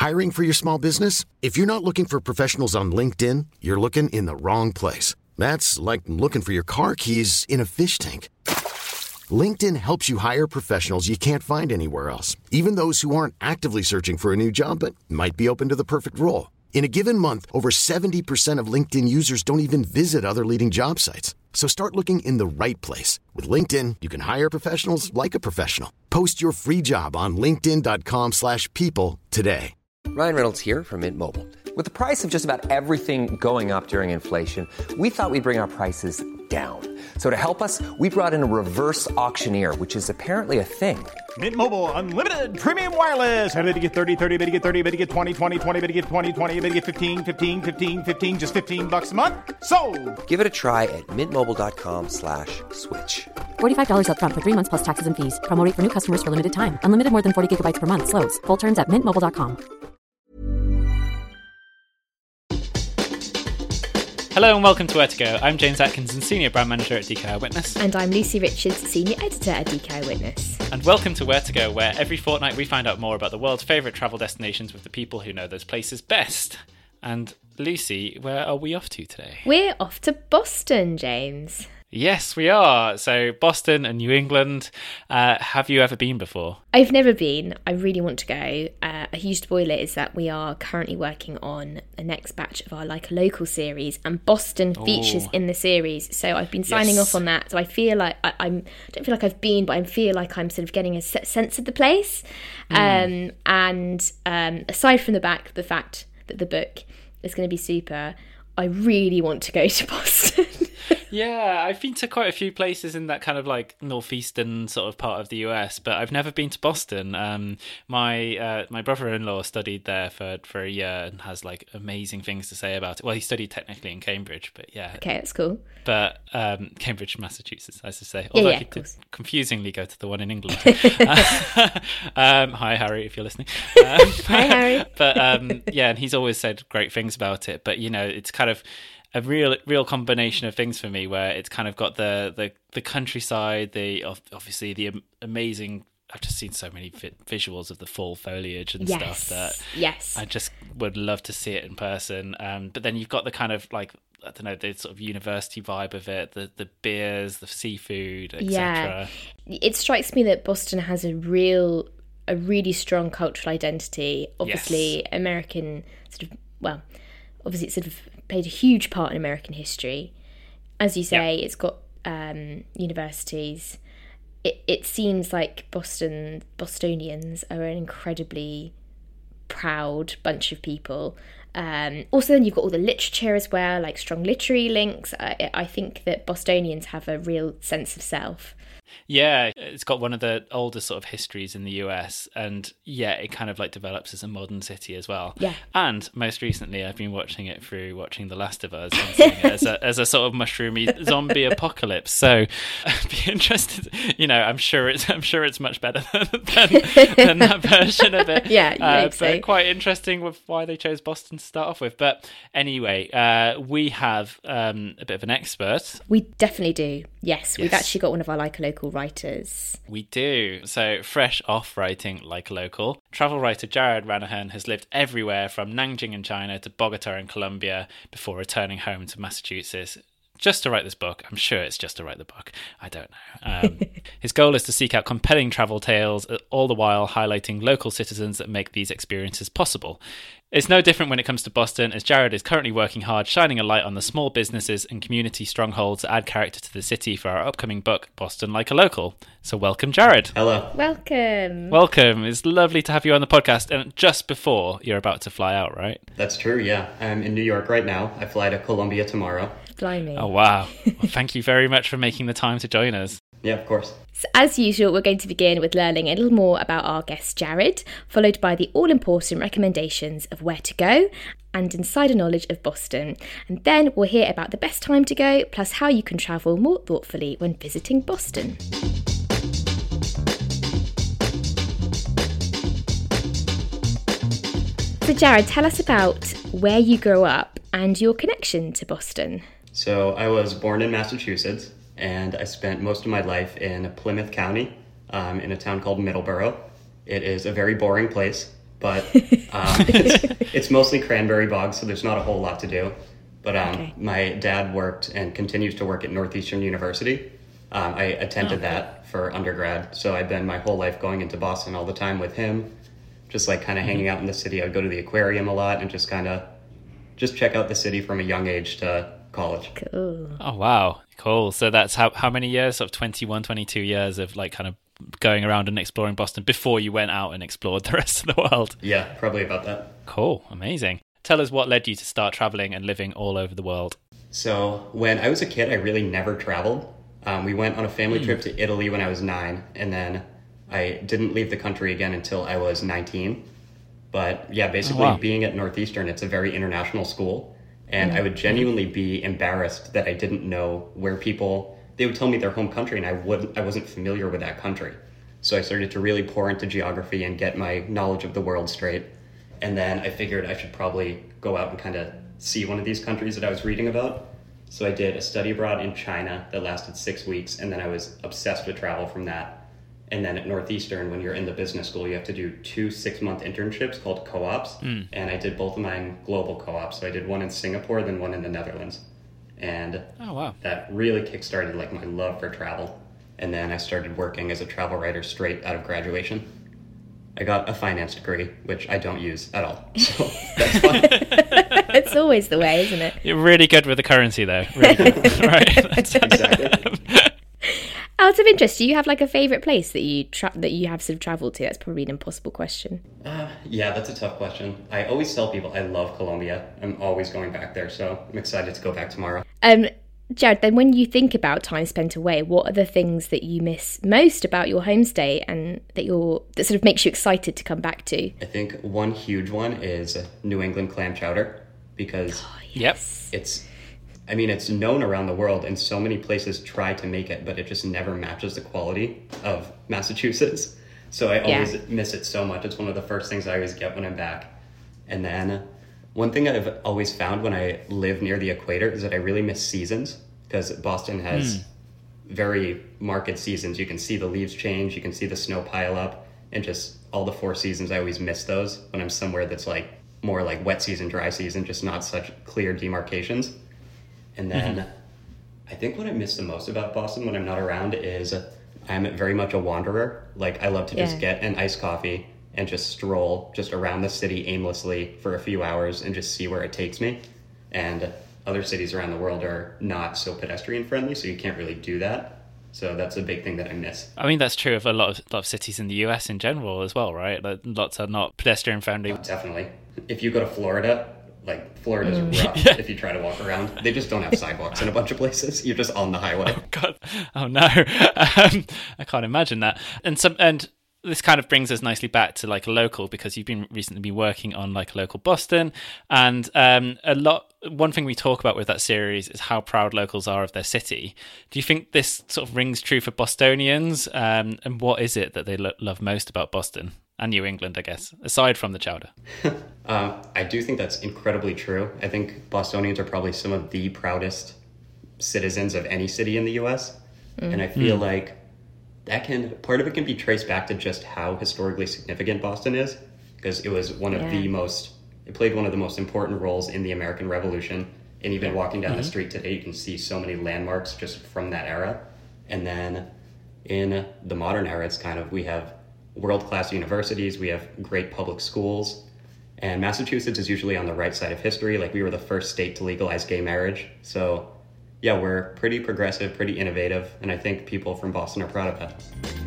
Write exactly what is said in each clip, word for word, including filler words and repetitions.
Hiring for your small business? If you're not looking for professionals on LinkedIn, you're looking in the wrong place. That's like looking for your car keys in a fish tank. LinkedIn helps you hire professionals you can't find anywhere else, even those who aren't actively searching for a new job but might be open to the perfect role. In a given month, over seventy percent of LinkedIn users don't even visit other leading job sites. So start looking in the right place. With LinkedIn, you can hire professionals like a professional. Post your free job on linkedin.com slash people today. Ryan Reynolds here from Mint Mobile. With the price of just about everything going up during inflation, we thought we'd bring our prices down. So to help us, we brought in a reverse auctioneer, which is apparently a thing. Mint Mobile Unlimited Premium Wireless. How to get thirty, thirty, how to get thirty, how to get twenty, twenty, twenty, how to get twenty, twenty, how to get fifteen, fifteen, fifteen, fifteen, just fifteen bucks a month? Sold! Give it a try at mintmobile.com slash switch. forty-five dollars up front for three months plus taxes and fees. Promo rate for new customers for limited time. Unlimited more than forty gigabytes per month. Slows full terms at mint mobile dot com. Hello and welcome to Where to Go. I'm James Atkinson, Senior Brand Manager at D K Eyewitness. And I'm Lucy Richards, Senior Editor at D K Eyewitness. And welcome to Where to Go, where every fortnight we find out more about the world's favourite travel destinations with the people who know those places best. And Lucy, where are we off to today? We're off to Boston, James. Yes, we are. So Boston and New England. Uh, have you ever been before? I've never been. I really want to go. Uh, a huge spoiler is that we are currently working on the next batch of our Like a Local series, and Boston features Ooh. in the series. So I've been signing Yes. off on that. So I feel like I, I'm don't feel like I've been, but I feel like I'm sort of getting a se- sense of the place. Mm. Um, and um, aside from the back, the fact that the book is going to be super, I really want to go to Boston. Yeah, I've been to quite a few places in that kind of like northeastern sort of part of the U S, but I've never been to Boston. Um, my uh, my brother-in-law studied there for, for a year and has like amazing things to say about it. Well, he studied technically in Cambridge, but yeah. Okay, that's cool. But um, Cambridge, Massachusetts, as I say. Yeah, Although yeah, he of did course. confusingly go to the one in England. um, hi, Harry, if you're listening. Um, Hi, Harry. But um, yeah, and he's always said great things about it. But, you know, it's kind of a real real combination of things for me, where it's kind of got the the, the countryside, the obviously the amazing. I've just seen so many vi- visuals of the fall foliage and Yes. stuff that Yes. I just would love to see it in person. Um, but then you've got the kind of like, I don't know, the sort of university vibe of it, the the beers, the seafood, et cetera. Yeah, it strikes me that Boston has a real, a really strong cultural identity. Obviously, Yes. American sort of, well, obviously it's sort of played a huge part in American history. As you say, Yeah. it's got um, universities. It it seems like Boston Bostonians are an incredibly proud bunch of people. Um, also, then you've got all the literature as well, like strong literary links. I, I think that Bostonians have a real sense of self. Yeah, it's got one of the oldest sort of histories in the U S, and yeah, it kind of like develops as a modern city as well. Yeah. And most recently, I've been watching it through watching The Last of Us and seeing it as a as a sort of mushroomy zombie apocalypse. So I'd be interested. You know, I'm sure it's I'm sure it's much better than than, than that version of it. Yeah, you uh, think so. But quite interesting with why they chose Boston to start off with. But anyway, uh, we have um, a bit of an expert. We definitely do. Yes, we've Yes. actually got one of our Like a Local writers. We do. So, fresh off writing Like a Local, travel writer Jared Ranahan has lived everywhere from Nanjing in China to Bogota in Colombia before returning home to Massachusetts just to write this book. I'm sure it's just to write the book. I don't know. Um, his goal is to seek out compelling travel tales, all the while highlighting local citizens that make these experiences possible. It's no different when it comes to Boston, as Jared is currently working hard, shining a light on the small businesses and community strongholds that add character to the city for our upcoming book, Boston Like a Local. So welcome, Jared. Hello. Welcome. Welcome. It's lovely to have you on the podcast, and just before you're about to fly out, right? That's true, yeah. I'm in New York right now. I fly to Colombia tomorrow. Blimey. Oh, wow. Well, thank you very much for making the time to join us. Yeah, of course. So as usual, we're going to begin with learning a little more about our guest Jared, followed by the all-important recommendations of where to go and insider knowledge of Boston. And then we'll hear about the best time to go, plus how you can travel more thoughtfully when visiting Boston. So Jared, tell us about where you grew up and your connection to Boston. So I was born in Massachusetts, and I spent most of my life in Plymouth County, um, in a town called Middleborough. It is a very boring place, but um, it's, it's mostly cranberry bogs, so there's not a whole lot to do. But um, Okay. my dad worked and continues to work at Northeastern University. Um, I attended Oh, that for undergrad, so I've been my whole life going into Boston all the time with him, just like kind of hanging out in the city. I'd go to the aquarium a lot and just kind of just check out the city from a young age to college. Cool. Oh, wow. Cool. So that's how, how many years? Sort of twenty-one, twenty-two years of like kind of going around and exploring Boston before you went out and explored the rest of the world. Yeah, probably about that. Cool. Amazing. Tell us what led you to start traveling and living all over the world. So when I was a kid, I really never traveled. Um, we went on a family trip to Italy when I was nine, and then I didn't leave the country again until I was nineteen. But yeah, basically Oh, wow. being at Northeastern, it's a very international school. And I would genuinely be embarrassed that I didn't know where people, they would tell me their home country and I wouldn't, I wasn't familiar with that country. So I started to really pour into geography and get my knowledge of the world straight. And then I figured I should probably go out and kind of see one of these countries that I was reading about. So I did a study abroad in China that lasted six weeks, and then I was obsessed with travel from that. And then at Northeastern, when you're in the business school, you have to do two six-month internships called co-ops. Mm. And I did both of mine global co-ops. So I did one in Singapore, then one in the Netherlands. And Oh, wow. that really kickstarted like my love for travel. And then I started working as a travel writer straight out of graduation. I got a finance degree, which I don't use at all. So that's fine. It's always the way, isn't it? You're really good with the currency, though. Really good. Right. Exactly. Out of interest, do you have like a favourite place that you tra- that you have sort of travelled to? That's probably an impossible question. Uh, yeah, that's a tough question. I always tell people I love Colombia. I'm always going back there, so I'm excited to go back tomorrow. Um, Jared, then when you think about time spent away, what are the things that you miss most about your homestay and that you're that sort of makes you excited to come back to? I think one huge one is New England clam chowder, because Yep. it's, I mean, it's known around the world and so many places try to make it, but it just never matches the quality of Massachusetts. So I always Yeah. miss it so much. It's one of the first things I always get when I'm back. And then one thing I've always found when I live near the equator is that I really miss seasons, because Boston has very marked seasons. You can see the leaves change, you can see the snow pile up, and just all the four seasons, I always miss those when I'm somewhere that's like more like wet season, dry season, just not such clear demarcations. And then mm-hmm. I think what I miss the most about Boston when I'm not around is I'm very much a wanderer. Like I love to just Yeah. get an iced coffee and just stroll just around the city aimlessly for a few hours and just see where it takes me. And other cities around the world are not so pedestrian friendly, so you can't really do that. So that's a big thing that I miss. I mean, that's true of a lot of, lot of cities in the U S in general as well, right? Like, lots are not pedestrian friendly. Definitely. If you go to Florida, like Florida's rough if you try to walk around. They just don't have sidewalks in a bunch of places. You're just on the highway. God, oh no, um, I can't imagine that. And some, and this kind of brings us nicely back to like a local, because you've been recently been working on like a local Boston, and um, a lot. One thing we talk about with that series is how proud locals are of their city. Do you think this sort of rings true for Bostonians? Um, and what is it that they lo- love most about Boston and New England, I guess, aside from the chowder? um, I do think that's incredibly true. I think Bostonians are probably some of the proudest citizens of any city in the U S. Mm. And I feel mm. like that can, part of it can be traced back to just how historically significant Boston is, because it was one of yeah. the most, it played one of the most important roles in the American Revolution. And even yeah. walking down mm-hmm. the street today, you can see so many landmarks just from that era. And then in the modern era, it's kind of, we have world-class universities, we have great public schools, and Massachusetts is usually on the right side of history. Like, we were the first state to legalize gay marriage. So yeah, we're pretty progressive, pretty innovative, and I think people from Boston are proud of that.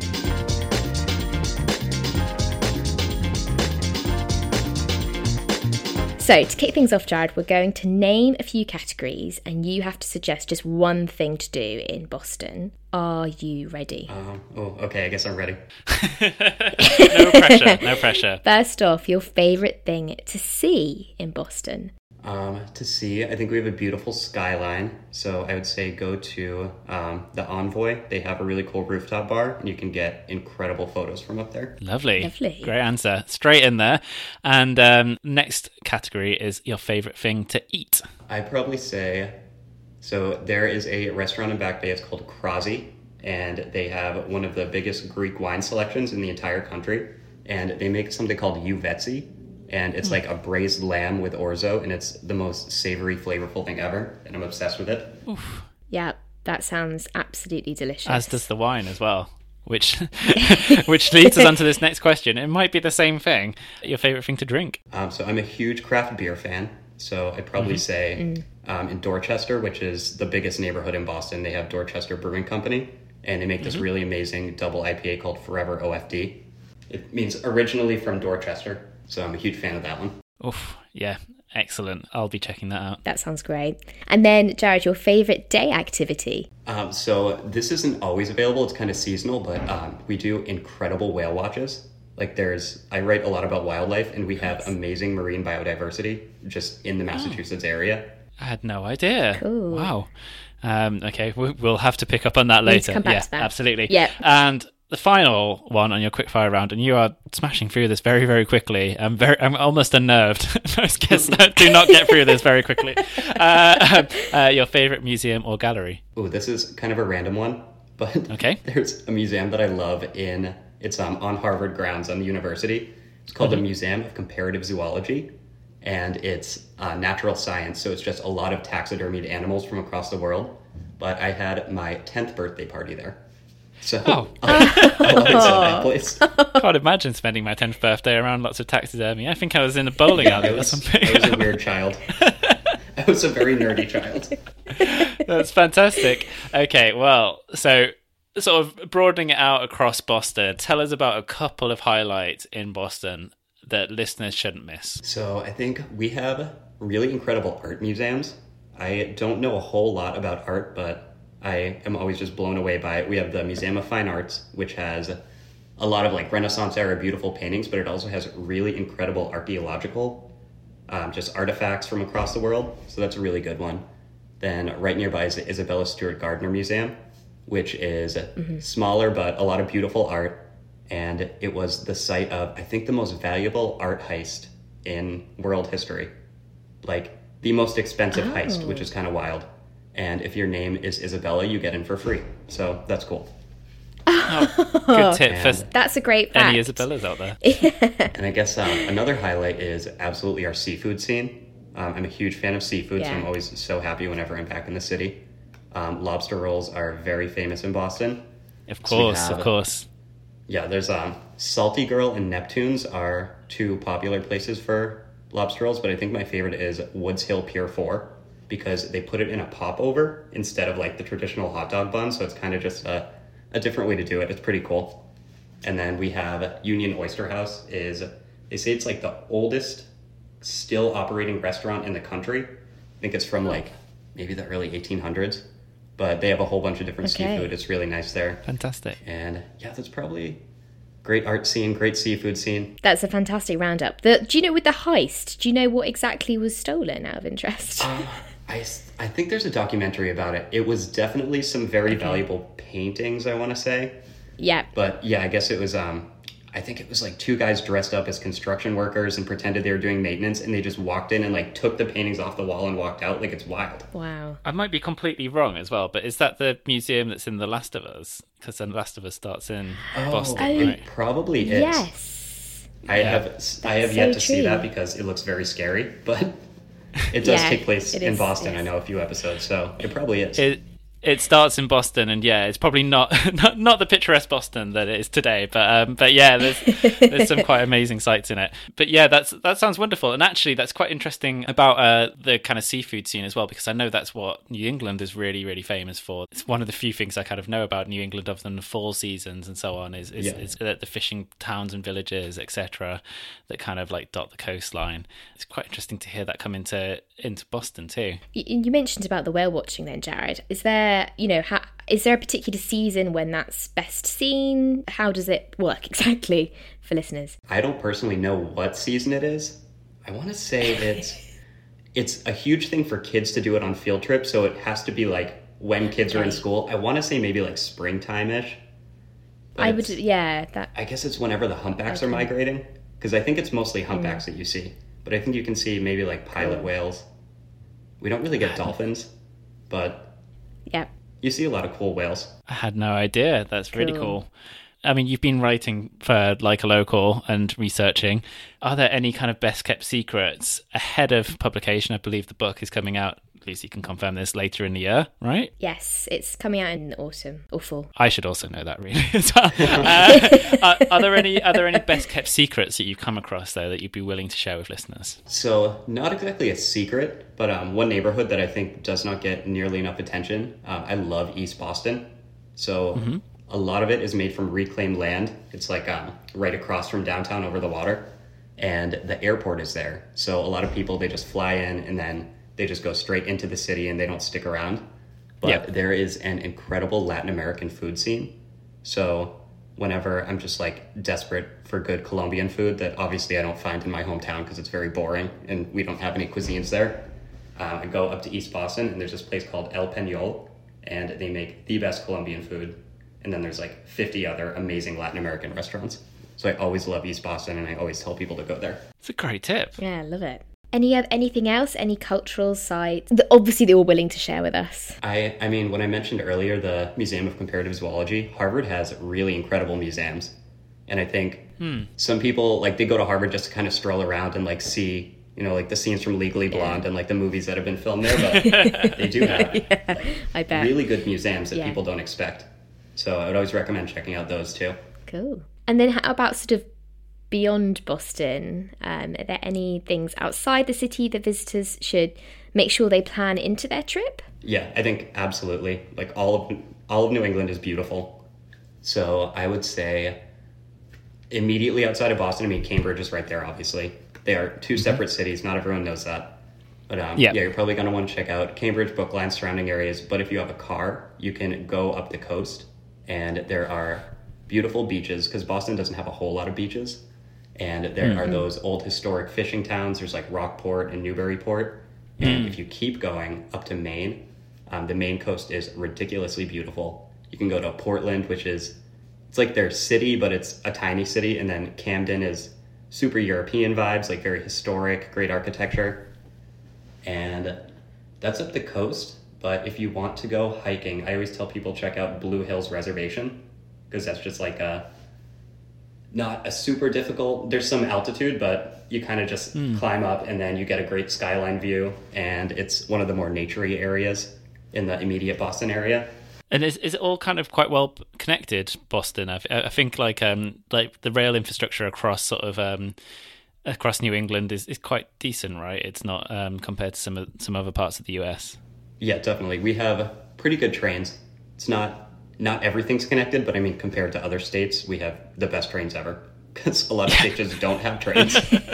So to kick things off, Jared, we're going to name a few categories and you have to suggest just one thing to do in Boston. Are you ready? Um, oh, okay, I guess I'm ready. No pressure, no pressure. First off, your favourite thing to see in Boston? Um, to see, I think we have a beautiful skyline. So I would say go to um, the Envoy. They have a really cool rooftop bar, and you can get incredible photos from up there. Lovely. Lovely. Great answer. Straight in there. And um, next category is your favourite thing to eat. I'd probably say, so there is a restaurant in Back Bay. It's called Krasi, and they have one of the biggest Greek wine selections in the entire country. and they make something called Uvetzi, and it's mm. like a braised lamb with orzo, and it's the most savory, flavorful thing ever, and I'm obsessed with it. Oof. Yeah, that sounds absolutely delicious. As does the wine as well. Which which leads us on to this next question. It might be the same thing. Your favourite thing to drink? Um, so I'm a huge craft beer fan. So I'd probably mm-hmm. say mm. um, in Dorchester, which is the biggest neighborhood in Boston, they have Dorchester Brewing Company. And they make this mm-hmm. really amazing double I P A called Forever O F D. It means originally from Dorchester. So I'm a huge fan of that one. Oof, yeah. Excellent. I'll be checking that out. That sounds great. And then, Jared, your favourite day activity? Um, so this isn't always available. It's kind of seasonal, but um, we do incredible whale watches. Like there's, I write a lot about wildlife, and we have amazing marine biodiversity just in the Massachusetts oh. area. I had no idea. Cool. Wow. Um, okay, we'll have to pick up on that later. We need to come back yeah, to that. Absolutely. Yeah. And the final one on your quickfire round, and you are smashing through this very, very quickly. I'm very, I'm almost unnerved. Most guests do not get through this very quickly. Uh, uh, your favorite museum or gallery? Oh, this is kind of a random one, but okay. There's a museum that I love in. It's um, on Harvard grounds on the university. It's called mm-hmm. the Museum of Comparative Zoology, and it's uh, natural science. So it's just a lot of taxidermied animals from across the world. But I had my tenth birthday party there. So oh. I, I love it so that place. Can't imagine spending my tenth birthday around lots of taxidermy. I think I was in a bowling alley or something. I was a weird child. I was a very nerdy child. That's fantastic. Okay, well, so sort of broadening it out across Boston, tell us about a couple of highlights in Boston that listeners shouldn't miss. So I think we have really incredible art museums. I don't know a whole lot about art, but I am always just blown away by it. We have the Museum of Fine Arts, which has a lot of like Renaissance era beautiful paintings, but it also has really incredible archaeological um, just artifacts from across the world. So that's a really good one. Then right nearby is the Isabella Stewart Gardner Museum, which is mm-hmm. smaller, but a lot of beautiful art. And it was the site of, I think, the most valuable art heist in world history. Like the most expensive oh. heist, which is kind of wild. And if your name is Isabella, you get in for free. So that's cool. Oh, good tip and for that's a great fact. Any Isabellas out there. And I guess um, another highlight is absolutely our seafood scene. Um, I'm a huge fan of seafood, yeah. so I'm always so happy whenever I'm back in the city. Um, lobster rolls are very famous in Boston. Of course, so have, of course. Yeah, there's um, Salty Girl and Neptune's are two popular places for lobster rolls, but I think my favorite is Woods Hill Pier four because they put it in a popover instead of like the traditional hot dog bun, so it's kind of just a, a different way to do it. It's pretty cool. And then we have Union Oyster House. Is they say it's like the oldest still operating restaurant in the country. I think it's from like maybe the early eighteen hundreds, but they have a whole bunch of different okay. seafood. It's really nice there. Fantastic. And yeah, that's probably great art scene, great seafood scene. That's a fantastic roundup. The, do you know with the heist, do you know what exactly was stolen out of interest? Uh, I, I think there's a documentary about it. It was definitely some very okay. valuable paintings, I want to say. Yeah. But yeah, I guess it was, um, I think it was like two guys dressed up as construction workers and pretended they were doing maintenance, and they just walked in and like took the paintings off the wall and walked out. Like, it's wild. Wow. I might be completely wrong as well, but is that the museum that's in The Last of Us? Because The Last of Us starts in oh, Boston, it right? Probably is. Yes. I yeah. have That's I have yet so to true. see that because it looks very scary, but it does yeah, take place in is, Boston. I know a few episodes, so it probably is. It it starts in Boston, and yeah, it's probably not not, not the picturesque Boston that it is today, but um, but yeah, there's there's some quite amazing sights in it. But yeah, that's that sounds wonderful, and actually that's quite interesting about uh, the kind of seafood scene as well, because I know that's what New England is really really famous for. It's one of the few things I kind of know about New England, other than the fall seasons and so on, is is, yeah. is the fishing towns and villages, et cetera, that kind of like dot the coastline. It's quite interesting to hear that come into into Boston too. You, you mentioned about the whale watching then, Jared. Is there, you know, ha- is there a particular season when that's best seen? How does it work exactly for listeners? I don't personally know what season it is. I want to say it's it's a huge thing for kids to do it on field trips, so it has to be like when kids okay. are in school. I want to say maybe like springtime-ish. I would, yeah. That. I guess it's whenever the humpbacks okay. are migrating, because I think it's mostly humpbacks mm. that you see. But I think you can see maybe like pilot whales. We don't really get dolphins, but yeah, you see a lot of cool whales. I had no idea. That's really cool. I mean, you've been writing for Like a Local and researching. Are there any kind of best kept secrets ahead of publication? I believe the book is coming out, Lucy can confirm this, later in the year, right? Yes, it's coming out in autumn or fall. I should also know that, really. uh, are, are there any are there any best kept secrets that you've come across, though, that you'd be willing to share with listeners? So, not exactly a secret, but um, one neighborhood that I think does not get nearly enough attention. Um, I love East Boston. So, mm-hmm. a lot of it is made from reclaimed land. It's like um, right across from downtown over the water. And the airport is there. So, a lot of people, they just fly in and then they just go straight into the city and they don't stick around. But yep. there is an incredible Latin American food scene. So whenever I'm just like desperate for good Colombian food that obviously I don't find in my hometown because it's very boring and we don't have any cuisines there, uh, I go up to East Boston and there's this place called El Peñol and they make the best Colombian food. And then there's like fifty other amazing Latin American restaurants. So I always love East Boston and I always tell people to go there. It's a great tip. Yeah, I love it. Any of anything else? Any cultural sites that obviously they were willing to share with us? I, I mean, when I mentioned earlier the Museum of Comparative Zoology, Harvard has really incredible museums. And I think hmm. some people, like, they go to Harvard just to kind of stroll around and, like, see, you know, like the scenes from Legally Blonde yeah. and, like, the movies that have been filmed there. But they do have yeah, like, I bet. really good museums that yeah. people don't expect. So I would always recommend checking out those, too. Cool. And then how about sort of beyond Boston, um, are there any things outside the city that visitors should make sure they plan into their trip? Yeah, I think absolutely. Like all of all of New England is beautiful. So I would say immediately outside of Boston, I mean, Cambridge is right there, obviously. They are two mm-hmm. separate cities. Not everyone knows that. But um, yeah. yeah, you're probably going to want to check out Cambridge, Brookline, surrounding areas. But if you have a car, you can go up the coast. And there are beautiful beaches, because Boston doesn't have a whole lot of beaches. And there mm-hmm. are those old historic fishing towns. There's like Rockport and Newburyport. Mm. And if you keep going up to Maine, um, the Maine coast is ridiculously beautiful. You can go to Portland, which is, it's like their city, but it's a tiny city. And then Camden is super European vibes, like very historic, great architecture. And that's up the coast. But if you want to go hiking, I always tell people check out Blue Hills Reservation, because that's just like a, not a super difficult, there's some altitude, but you kind of just mm. climb up and then you get a great skyline view. And it's one of the more naturey areas in the immediate Boston area. And is is it all kind of quite well connected, Boston? I, I think like um like the rail infrastructure across sort of um across New England is, is quite decent, right? It's not um compared to some of, some other parts of the U S. Yeah, definitely. We have pretty good trains. It's not not everything's connected, but I mean, compared to other states, we have the best trains ever. Because a lot of states just don't have trains.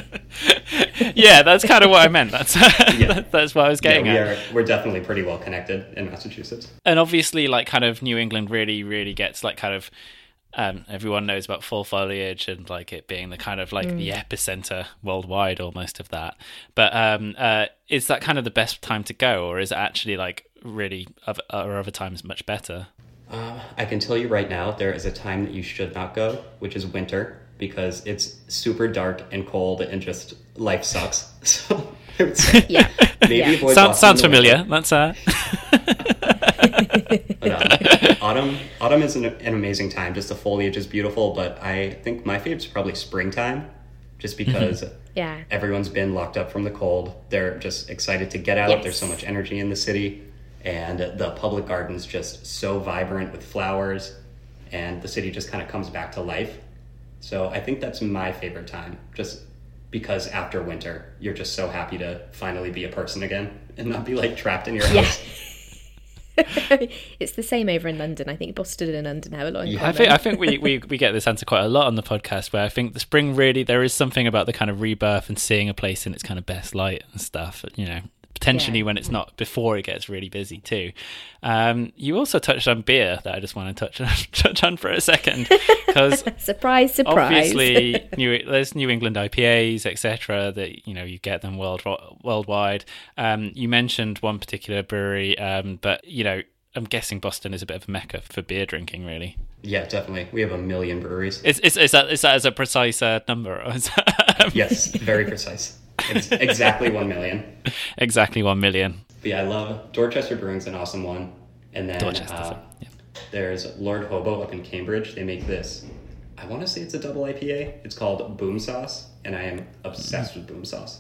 Yeah, that's kind of what I meant. That's yeah. that's what I was getting yeah, we at. Are, we're definitely pretty well connected in Massachusetts. And obviously, like, kind of New England really, really gets, like, kind of, um, everyone knows about fall foliage and, like, it being the kind of, like, mm. the epicenter worldwide almost of that. But um, uh, is that kind of the best time to go, or is it actually, like, really, are other times much better? Uh, I can tell you right now, there is a time that you should not go, which is winter, because it's super dark and cold and just life sucks. So I would say yeah. maybe yeah. avoid sounds, sounds familiar. Winter. That's uh. but, um, autumn. Autumn is an, an amazing time. Just the foliage is beautiful, but I think my favorite is probably springtime, just because mm-hmm. yeah. everyone's been locked up from the cold. They're just excited to get out. Yes. There's so much energy in the city. And the public garden's just so vibrant with flowers, and the city just kind of comes back to life. So I think that's my favorite time, just because after winter, you're just so happy to finally be a person again and not be like trapped in your house. Yeah. It's the same over in London. I think Boston and London have a lot in yeah, common. I think, I think we, we, we get this answer quite a lot on the podcast, where I think the spring really, there is something about the kind of rebirth and seeing a place in its kind of best light and stuff, you know. Potentially yeah. when it's not, before it gets really busy too. Um, you also touched on beer that I just want to touch on, touch on for a second. Because surprise, surprise. Obviously, New, there's New England I P As, et cetera, that, you know, you get them world, worldwide. Um, you mentioned one particular brewery, um, but, you know, I'm guessing Boston is a bit of a mecca for beer drinking, really. Yeah, definitely. We have a million breweries. Is, is, is, that, is that as a precise uh, number? Or is that, um... Yes, very precise. It's exactly one million. Exactly one million. But yeah, I love Dorchester Brewing's an awesome one. And then uh, yeah. There's Lord Hobo up in Cambridge. They make this, I want to say it's a double I P A. It's called Boom Sauce, and I am obsessed mm. with Boom Sauce.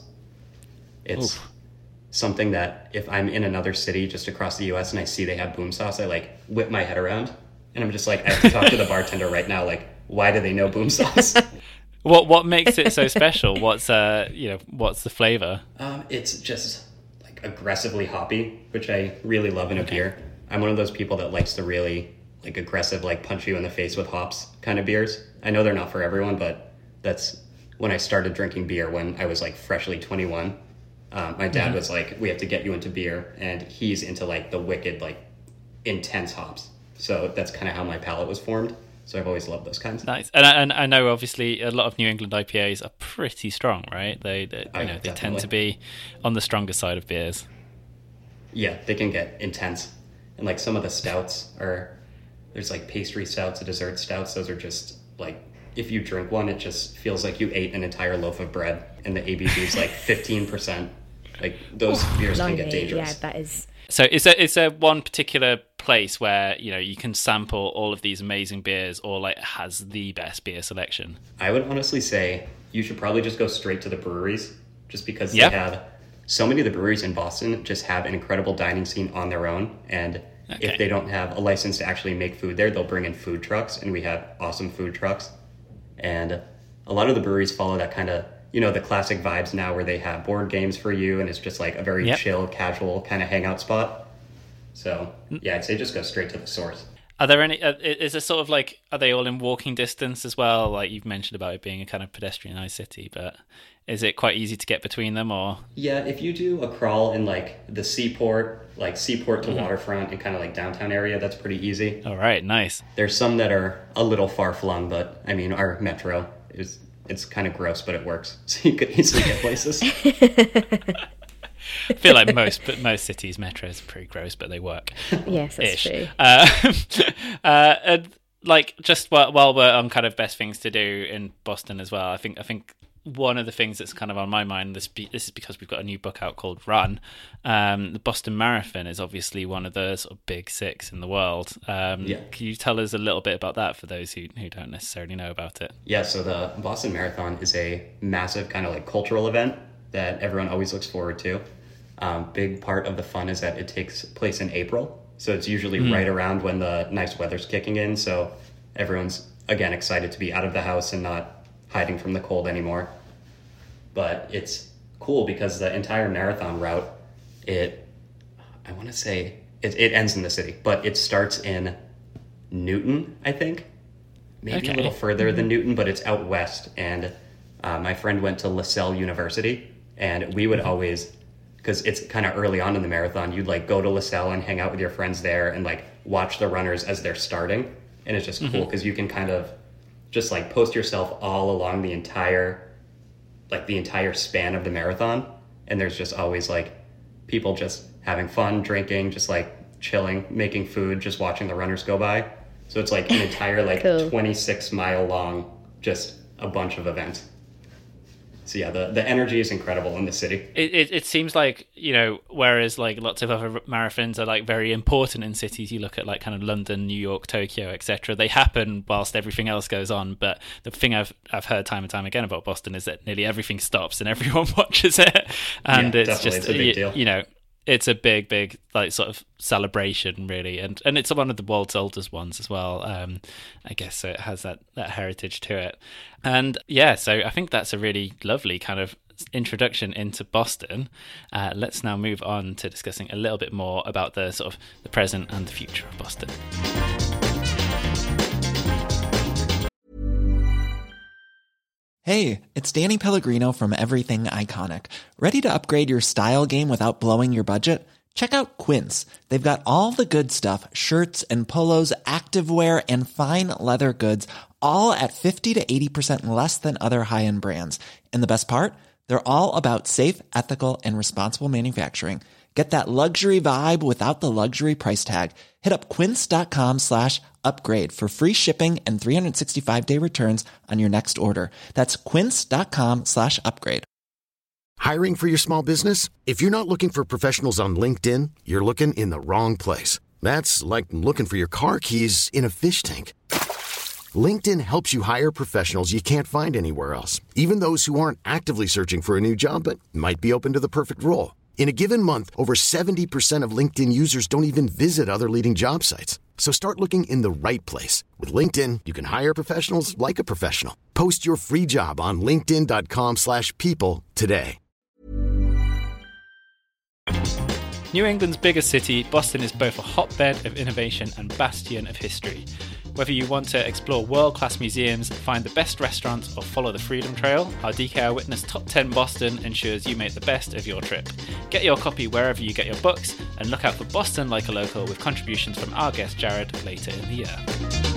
It's Oof. something that if I'm in another city just across the U S and I see they have Boom Sauce, I like whip my head around, and I'm just like, I have to talk to the bartender right now. Like, why do they know Boom Sauce? What what makes it so special? What's uh you know what's the flavor? Um, it's just like aggressively hoppy, which I really love in a okay. beer. I'm one of those people that likes the really like aggressive, like punch you in the face with hops kind of beers. I know they're not for everyone, but that's when I started drinking beer when I was like freshly twenty-one. Um, my dad mm-hmm. was like, we have to get you into beer, and he's into like the wicked, like intense hops. So that's kind of how my palate was formed. So I've always loved those kinds. Nice. And I, and I know obviously a lot of New England I P As are pretty strong, right? They, they you oh, know, they definitely. tend to be on the stronger side of beers. Yeah, they can get intense. And like some of the stouts are, there's like pastry stouts, dessert stouts. Those are just like, if you drink one, it just feels like you ate an entire loaf of bread, and the A B V is like fifteen percent. Like those oh, beers can get dangerous. Yeah, that is. So is there, is there one particular place where, you know, you can sample all of these amazing beers, or like has the best beer selection? I would honestly say you should probably just go straight to the breweries, just because yep. they have so many of the breweries in Boston just have an incredible dining scene on their own. And okay. if they don't have a license to actually make food there, they'll bring in food trucks, and we have awesome food trucks. And a lot of the breweries follow that kind of, you know, the classic vibes now where they have board games for you, and it's just like a very yep. chill, casual kind of hangout spot. So yeah, I'd say just go straight to the source. Are there any, uh, is it sort of like, are they all in walking distance as well? Like you've mentioned about it being a kind of pedestrianised city, but is it quite easy to get between them, or? Yeah, if you do a crawl in like the Seaport, like Seaport to mm-hmm. Waterfront and kind of like downtown area, that's pretty easy. All right, nice. There's some that are a little far flung, but I mean, our metro is, it's kind of gross, but it works. So you could easily get places. I feel like most but most cities' metros are pretty gross, but they work. Yes, that's Ish. true. Uh, uh, and like just while, while we're on kind of best things to do in Boston as well, I think I think one of the things that's kind of on my mind, this this is because we've got a new book out called Run. Um, the Boston Marathon is obviously one of the sort of big six in the world. Um, yeah. Can you tell us a little bit about that for those who, who don't necessarily know about it? Yeah, so the Boston Marathon is a massive kind of like cultural event that everyone always looks forward to. Um, big part of the fun is that it takes place in April. So it's usually mm. right around when the nice weather's kicking in. So everyone's, again, excited to be out of the house and not hiding from the cold anymore. But it's cool because the entire marathon route, it, I want to say, it, it ends in the city, but it starts in Newton, I think. Maybe okay. a little further mm-hmm. than Newton, but it's out west. And uh, my friend went to LaSalle University, and we would mm-hmm. always... because it's kind of early on in the marathon, you'd like go to LaSalle and hang out with your friends there and like watch the runners as they're starting. And it's just mm-hmm. cool because you can kind of just like post yourself all along the entire, like the entire span of the marathon. And there's just always like people just having fun, drinking, just like chilling, making food, just watching the runners go by. So it's like an entire like cool. twenty-six mile long, just a bunch of events. So yeah, the, the energy is incredible in the city. It, it it seems like, you know, whereas like lots of other marathons are like very important in cities, you look at like kind of London, New York, Tokyo, et cetera. They happen whilst everything else goes on. But the thing I've I've heard time and time again about Boston is that nearly everything stops and everyone watches it, and yeah, it's just it's a big you, deal. you know. It's a big, big, like, sort of celebration, really. And and it's one of the world's oldest ones as well, um, I guess. So it has that, that heritage to it. And, yeah, so I think that's a really lovely kind of introduction into Boston. Uh, let's now move on to discussing a little bit more about the sort of the present and the future of Boston. Hey, it's Danny Pellegrino from Everything Iconic. Ready to upgrade your style game without blowing your budget? Check out Quince. They've got all the good stuff, shirts and polos, activewear, and fine leather goods, all at fifty to eighty percent less than other high-end brands. And the best part? They're all about safe, ethical, and responsible manufacturing. Get that luxury vibe without the luxury price tag. Hit up quince.com slash upgrade for free shipping and three sixty-five day returns on your next order. That's quince.com slash upgrade. Hiring for your small business? If you're not looking for professionals on LinkedIn, you're looking in the wrong place. That's like looking for your car keys in a fish tank. LinkedIn helps you hire professionals you can't find anywhere else, even those who aren't actively searching for a new job but might be open to the perfect role. In a given month, over seventy percent of LinkedIn users don't even visit other leading job sites. So start looking in the right place. With LinkedIn, you can hire professionals like a professional. Post your free job on linkedin.com slash people today. New England's biggest city, Boston is both a hotbed of innovation and bastion of history. Whether you want to explore world-class museums, find the best restaurants, or follow the Freedom Trail, our D K R Witness Top ten Boston ensures you make the best of your trip. Get your copy wherever you get your books, and look out for Boston Like a Local with contributions from our guest Jared later in the year.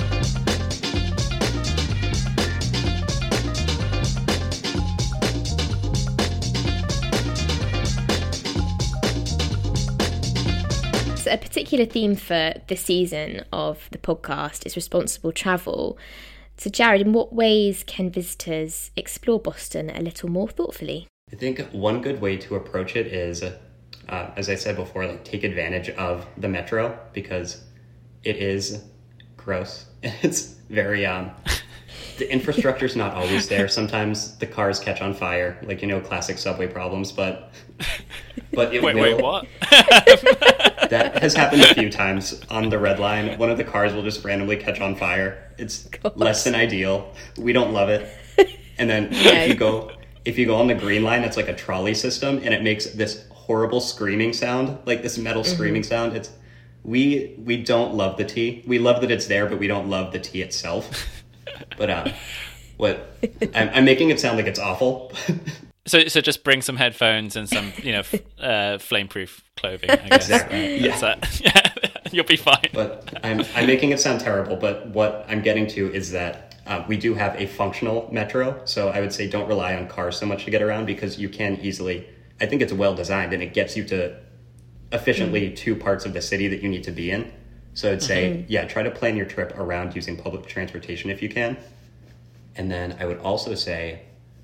A particular theme for this season of the podcast is responsible travel. So, Jared, in what ways can visitors explore Boston a little more thoughtfully? I think one good way to approach it is, uh, as I said before, like take advantage of the metro, because it is gross. It's very, um, the infrastructure's not always there. Sometimes the cars catch on fire, like, you know, classic subway problems, but, but it wait, will. wait, what? That has happened a few times on the Red Line. One of the cars will just randomly catch on fire. It's God. less than ideal. We don't love it. And then no. if you go if you go on the Green Line, it's like a trolley system, and it makes this horrible screaming sound, like this metal mm-hmm. screaming sound. It's we we don't love the T. We love that it's there, but we don't love the T itself. But uh, what I'm, I'm making it sound like it's awful. So, so just bring some headphones and some, you know, f- uh, flame-proof clothing, I guess. Exactly. Uh, yeah. yeah. You'll be fine. But I'm I'm making it sound terrible. But what I'm getting to is that uh, we do have a functional metro. So I would say don't rely on cars so much to get around, because you can easily. I think it's well designed, and it gets you to efficiently mm-hmm. two parts of the city that you need to be in. So I'd say, mm-hmm. yeah, try to plan your trip around using public transportation if you can. And then I would also say,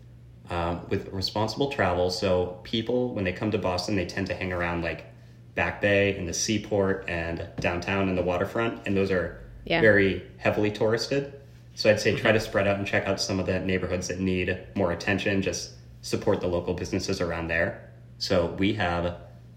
Um, with responsible travel, so people, when they come to Boston, they tend to hang around like Back Bay and the Seaport and downtown and the waterfront, and those are yeah. very heavily touristed. So I'd say try to spread out and check out some of the neighborhoods that need more attention, just support the local businesses around there. So we have,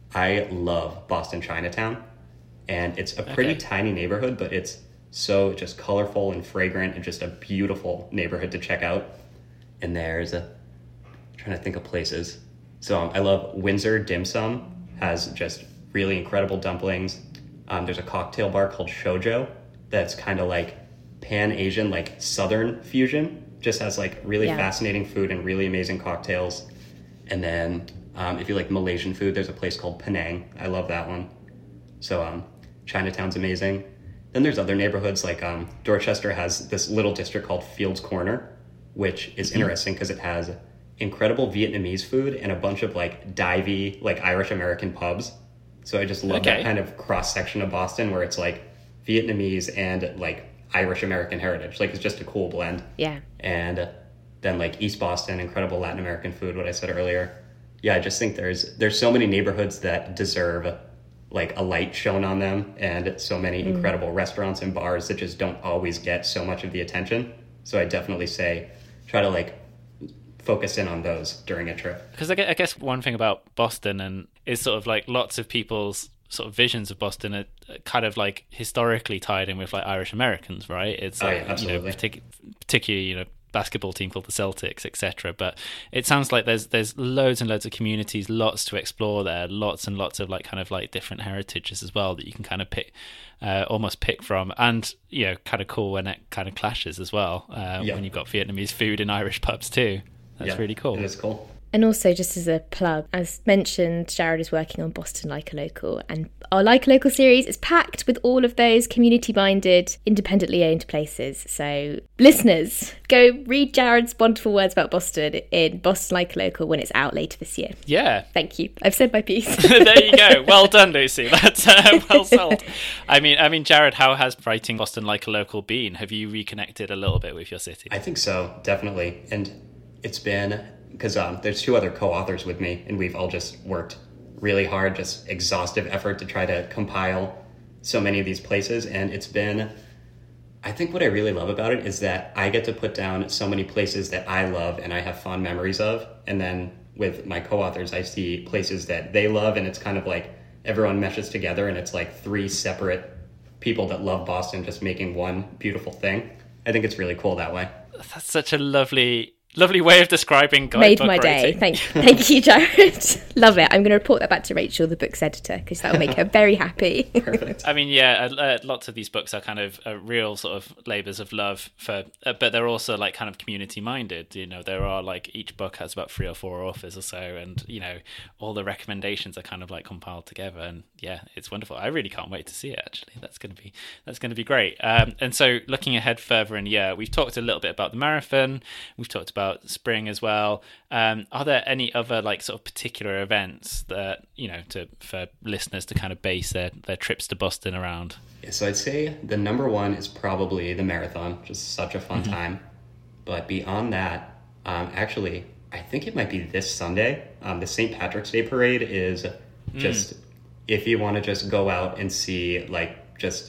I love Boston Chinatown, and it's a pretty okay. tiny neighborhood, but it's so just colorful and fragrant and just a beautiful neighborhood to check out. And there's a trying to think of places. So um, I love Windsor Dim Sum, has just really incredible dumplings. Um, there's a cocktail bar called Shoujo that's kind of like Pan-Asian, like Southern fusion. Just has like really yeah. fascinating food and really amazing cocktails. And then um, if you like Malaysian food, there's a place called Penang. I love that one. So um, Chinatown's amazing. Then there's other neighborhoods like um, Dorchester has this little district called Fields Corner, which is mm-hmm. interesting because it has incredible Vietnamese food and a bunch of like divey, like Irish American pubs. So I just love okay. that kind of cross section of Boston where it's like Vietnamese and like Irish American heritage. Like it's just a cool blend. Yeah. And then like East Boston, incredible Latin American food, what I said earlier. Yeah, I just think there's there's so many neighborhoods that deserve like a light shown on them, and so many mm. incredible restaurants and bars that just don't always get so much of the attention. So I definitely say try to like focus in on those during a trip. Because I guess one thing about Boston and is sort of like lots of people's sort of visions of Boston are kind of like historically tied in with like Irish Americans, right? It's oh, uh, yeah, absolutely. You know, partic- particularly, you know, basketball team called the Celtics, et cetera. But it sounds like there's there's loads and loads of communities, lots to explore there, lots and lots of like kind of like different heritages as well that you can kind of pick, uh, almost pick from, and you know, kind of cool when it kind of clashes as well. Uh, yeah. When you've got Vietnamese food in Irish pubs too. That's yeah, really cool. It is cool. And also, just as a plug, as mentioned, Jared is working on Boston Like a Local, and our Like a Local series is packed with all of those community-minded, independently owned places. So, listeners, go read Jared's wonderful words about Boston in Boston Like a Local when it's out later this year. Yeah. Thank you. I've said my piece. There you go. Well done, Lucy. That's uh, well sold. I mean, I mean, Jared, how has writing Boston Like a Local been? Have you reconnected a little bit with your city? I think so, definitely. And it's been... because um, there's two other co-authors with me, and we've all just worked really hard, just exhaustive effort to try to compile so many of these places, and it's been, I think what I really love about it is that I get to put down so many places that I love and I have fond memories of, and then with my co-authors, I see places that they love, and it's kind of like everyone meshes together, and it's like three separate people that love Boston just making one beautiful thing. I think it's really cool that way. That's such a lovely... Lovely way of describing guidebook Made my writing. day. Thank, thank you, Jared. Love it. I'm going to report that back to Rachel, the book's editor, because that will make her very happy. Perfect. I mean, yeah, uh, lots of these books are kind of uh, real sort of labours of love for, uh, but they're also like kind of community minded. You know, there are like each book has about three or four authors or so, and you know, all the recommendations are kind of like compiled together. And yeah, it's wonderful. I really can't wait to see it. Actually, that's going to be that's going to be great. Um, and so, looking ahead further in the year, we've talked a little bit about the marathon. We've talked about spring as well. Um, are there any other like sort of particular events that, you know, to for listeners to kind of base their, their trips to Boston around? Yeah, so I'd say the number one is probably the marathon, just such a fun mm-hmm. time. But beyond that, um, actually, I think it might be this Sunday. Um, the Saint Patrick's Day Parade is just, mm. if you want to just go out and see like just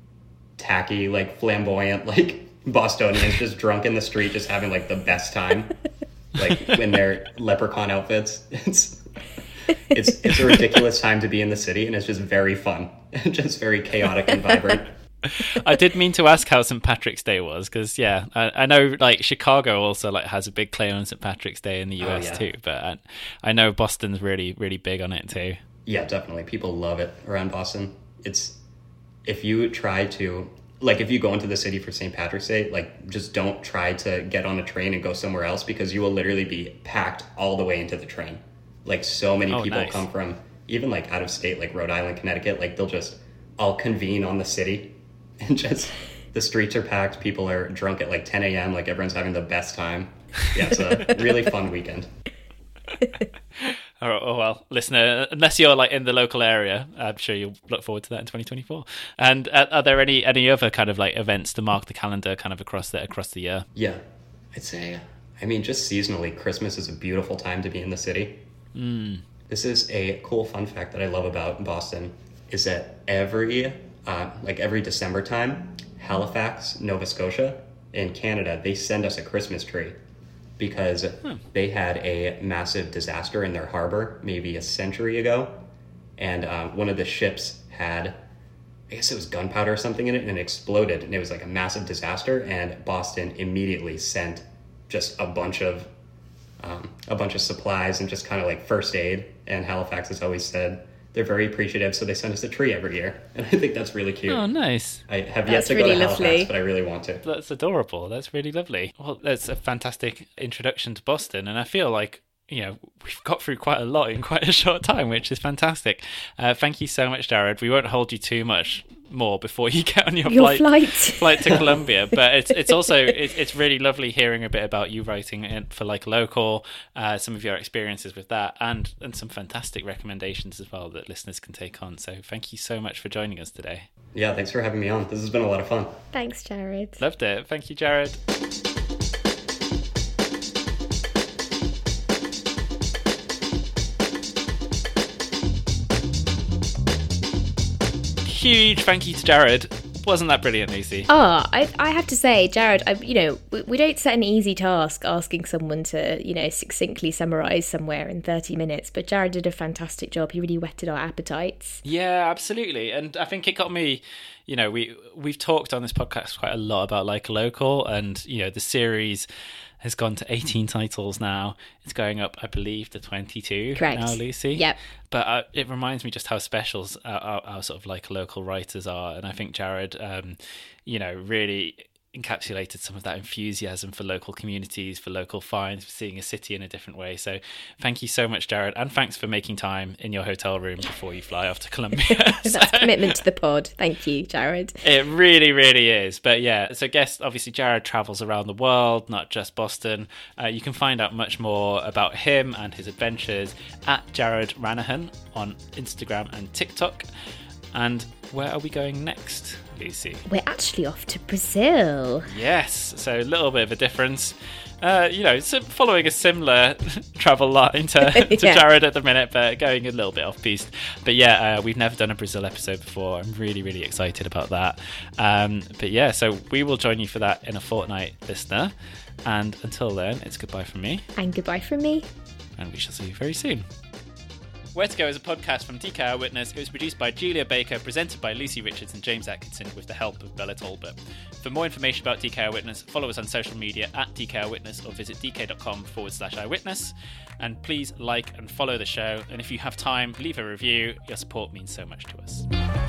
tacky, like flamboyant, like Bostonians just drunk in the street, just having like the best time, like in their leprechaun outfits. It's it's it's a ridiculous time to be in the city, and it's just very fun, just very chaotic and vibrant. I did mean to ask how Saint Patrick's Day was, because yeah, I, I know like Chicago also like has a big claim on Saint Patrick's Day in the U S oh, yeah. too, but I, I know Boston's really really big on it too. Yeah, definitely. People love it around Boston. It's if you try to. Like, if you go into the city for Saint Patrick's Day, like, just don't try to get on a train and go somewhere else, because you will literally be packed all the way into the train. Like, so many oh, people nice. come from, even, like, out of state, like Rhode Island, Connecticut. Like, they'll just all convene on the city, and just, the streets are packed. People are drunk at, like, ten a.m. Like, everyone's having the best time. Yeah, it's a really fun weekend. Oh, oh well, listener, unless you're like in the local area, I'm sure you'll look forward to that in twenty twenty-four. And uh, are there any any other kind of like events to mark the calendar kind of across the across the year? Yeah, I'd say, I mean, just seasonally, Christmas is a beautiful time to be in the city. Mm. This is a cool fun fact that I love about Boston, is that every uh, like every December time, Halifax, Nova Scotia, in Canada, they send us a Christmas tree. Because hmm. they had a massive disaster in their harbor maybe a century ago. And uh, one of the ships had, I guess it was gunpowder or something in it, and it exploded. And it was like a massive disaster. And Boston immediately sent just a bunch of um, a bunch of supplies and just kind of like first aid. And Halifax has always said they're very appreciative, so they send us a tree every year. And I think that's really cute. Oh, nice. I have yet that's to really go to lovely. Halifax, but I really want to. That's adorable. That's really lovely. Well, that's a fantastic introduction to Boston, and I feel like, you know, we've got through quite a lot in quite a short time, which is fantastic. Uh, thank you so much, Jared. We won't hold you too much more before you get on your, your flight, flight flight to Columbia, but it's it's also it's, it's really lovely hearing a bit about you writing in, for Like a Local, uh, some of your experiences with that, and and some fantastic recommendations as well that listeners can take on. So thank you so much for joining us today. Yeah, thanks for having me on. This has been a lot of fun. Thanks, Jared. Loved it. Thank you, Jared. Huge thank you to Jared. Wasn't that brilliant, Lucy? Oh, I, I have to say, Jared, I, you know, we, we don't set an easy task asking someone to, you know, succinctly summarise somewhere in thirty minutes, but Jared did a fantastic job. He really whetted our appetites. Yeah, absolutely. And I think it got me, you know, we, we've talked on this podcast quite a lot about Like a Local, and, you know, the series has gone to eighteen titles now. It's going up, I believe, to twenty-two Correct. now, Lucy. Yep. But uh, it reminds me just how special our, our, our sort of Like a Local writers are. And I think Jared, um, you know, really encapsulated some of that enthusiasm for local communities, for local finds, for seeing a city in a different way. So thank you so much, Jared. And thanks for making time in your hotel room before you fly off to Columbia. That's so, commitment to the pod. Thank you, Jared. It really, really is. But yeah, so guess obviously Jared travels around the world, not just Boston. Uh, you can find out much more about him and his adventures at Jared Ranahan on Instagram and TikTok. And where are we going next, Lucy? We're actually off to Brazil. Yes, so a little bit of a difference. Uh, you know, so following a similar travel line to, to Yeah. Jared at the minute, but going a little bit off piste. But yeah, uh, we've never done a Brazil episode before. I'm really, really excited about that. Um, but yeah, so we will join you for that in a fortnight, listener. And until then, it's goodbye from me. And goodbye from me. And we shall see you very soon. Where to Go is a podcast from D K Eyewitness. It was produced by Julia Baker, presented by Lucy Richards and James Atkinson with the help of Bella Talbot. For more information about D K Eyewitness, follow us on social media at D K Eyewitness or visit dk.com forward slash eyewitness. And please like and follow the show. And if you have time, leave a review. Your support means so much to us.